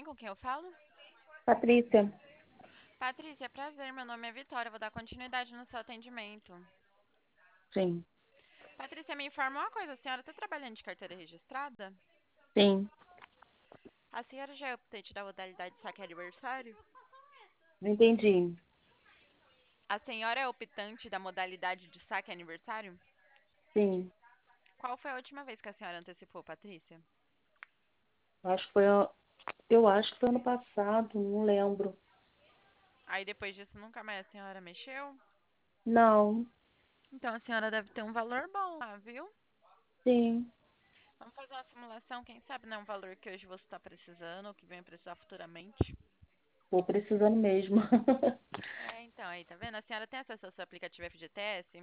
com quem eu falo? Patrícia, Patrícia, prazer, meu nome é Vitória, vou dar continuidade no seu atendimento. sim, Patrícia, me informa uma coisa, a senhora está trabalhando de carteira registrada? sim, A senhora já é update da modalidade saque aniversário? não entendi. A senhora é optante da modalidade de saque aniversário? Sim, Qual foi a última vez que a senhora antecipou, Patrícia? acho que foi, eu acho que foi ano passado, não lembro. Aí depois disso nunca mais a senhora mexeu? Não, Então a senhora deve ter um valor bom lá, viu? sim, Vamos fazer uma simulação, quem sabe não é um valor que hoje você está precisando ou que venha precisar futuramente. tô precisando mesmo. É, então, aí, tá vendo? A senhora tem acesso ao seu aplicativo FGTS?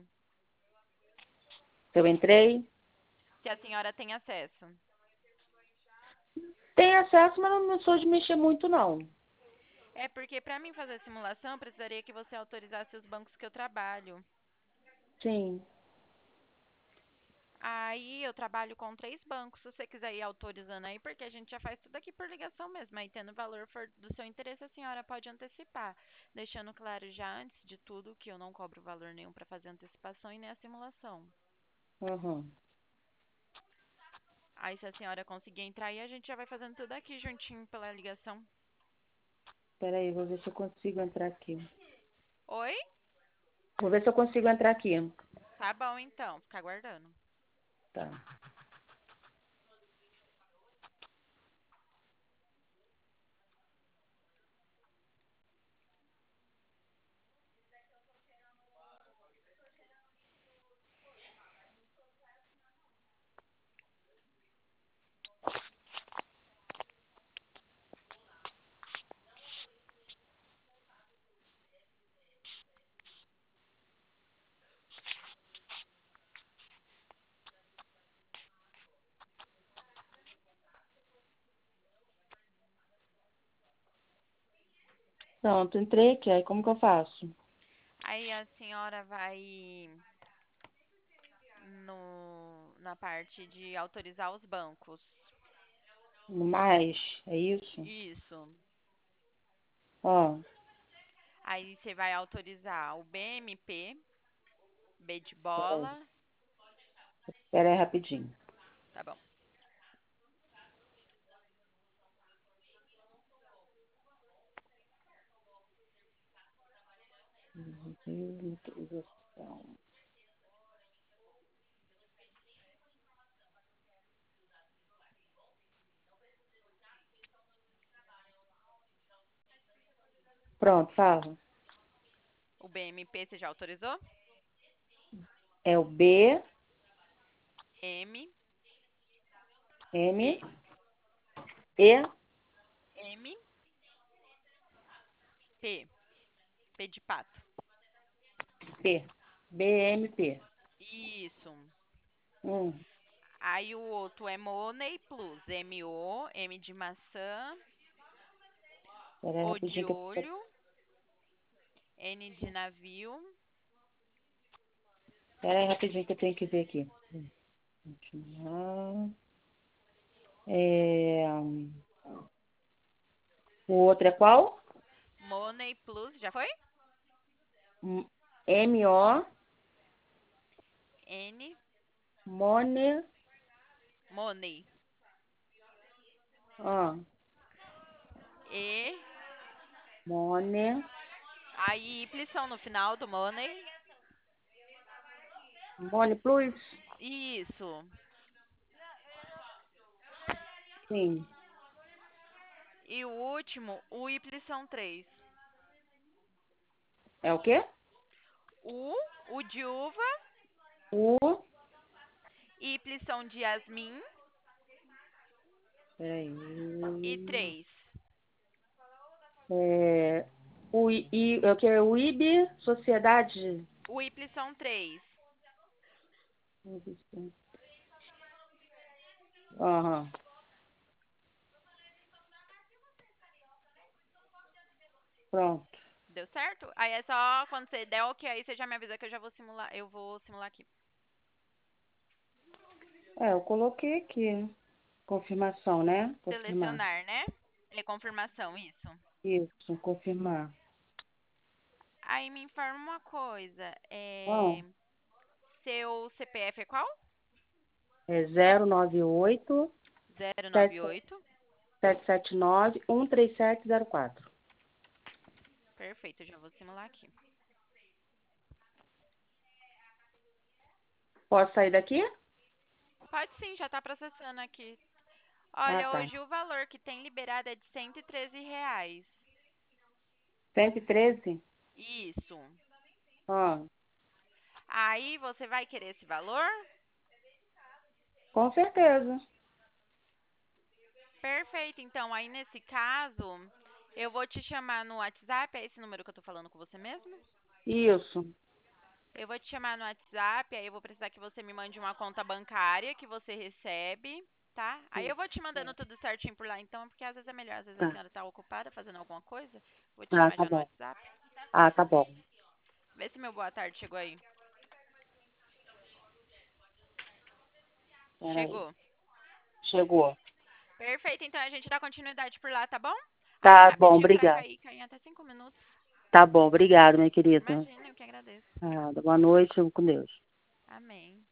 Eu entrei, Se a senhora tem acesso. tem acesso, mas não sou de mexer muito, não. É porque para mim fazer a simulação, eu precisaria que você autorizasse os bancos que eu trabalho. Sim, Aí eu trabalho com 3 bancos, se você quiser ir autorizando aí, porque a gente já faz tudo aqui por ligação mesmo. Aí tendo o valor for do seu interesse, a senhora pode antecipar. Deixando claro já antes de tudo que eu não cobro valor nenhum para fazer antecipação e nem a simulação. uhum. Aí se a senhora conseguir entrar aí, a gente já vai fazendo tudo aqui juntinho pela ligação. Peraí, vou ver se eu consigo entrar aqui. Oi? Vou ver se eu consigo entrar aqui. Tá bom então, fica aguardando. Tá. Pronto, entrei aqui. Aí como que eu faço? Aí a senhora vai no, na parte de autorizar os bancos. No mais, é isso? Isso. Ó, Aí você vai autorizar o BMP, B de peraí, bola. peraí rapidinho. Tá bom. Autorização. Pronto, fala. O BMP você já autorizou? É o B, M, M, P. E, M, P. P de pato. P. BMP. Isso. Hum, Aí o outro é Money Plus. M-O, M de maçã, peraí O de rapidinho que eu... olho, N de navio. Peraí rapidinho que eu tenho que ver aqui. Continuar. É, o outro é qual? Money Plus, já foi? M-O, N, Money, Money. ó, E, Money, aí Y no final do Money. Money Plus? Isso. Sim. E o último, o Y3. É o quê? O de uva, O, Y de Yasmin peraí, e 3. é, é o que é o IB, Sociedade, O Y3. aham, pronto. Deu certo? Aí é só quando você der ok, aí você já me avisa que eu já vou simular. Eu vou simular aqui. É, eu coloquei aqui, confirmação, né? Confirmar. Selecionar, né? É confirmação, isso. Isso, confirmar. Aí me informa uma coisa. Ah, Seu CPF é qual? é 098 098. 779 13704. Perfeito, já vou simular aqui. Posso sair daqui? Pode sim, já tá processando aqui. Ah, Olha, tá. hoje o valor que tem liberado é de R$ 113. 113? Isso. Ah, Aí você vai querer esse valor? com certeza. Perfeito. Então, aí nesse caso, eu vou te chamar no WhatsApp. É esse número que eu tô falando com você mesmo? Isso. Eu vou te chamar no WhatsApp, aí eu vou precisar que você me mande uma conta bancária que você recebe, tá? Aí eu vou te mandando tudo certinho por lá, então, porque às vezes é melhor. Às vezes a Tá. senhora tá ocupada fazendo alguma coisa. Vou te Ah, chamar tá já no bom. WhatsApp. Ah, tá bom. Vê se meu boa tarde chegou aí. Peraí. Chegou. Chegou. Perfeito, então a gente dá continuidade por lá, tá bom? Aí é Tá bom, rapidinho pra obrigada. cair, cai em até 5 minutos. Tá bom, obrigada, minha querida. Imagina, eu que agradeço. Ah, boa noite, com Deus. Amém.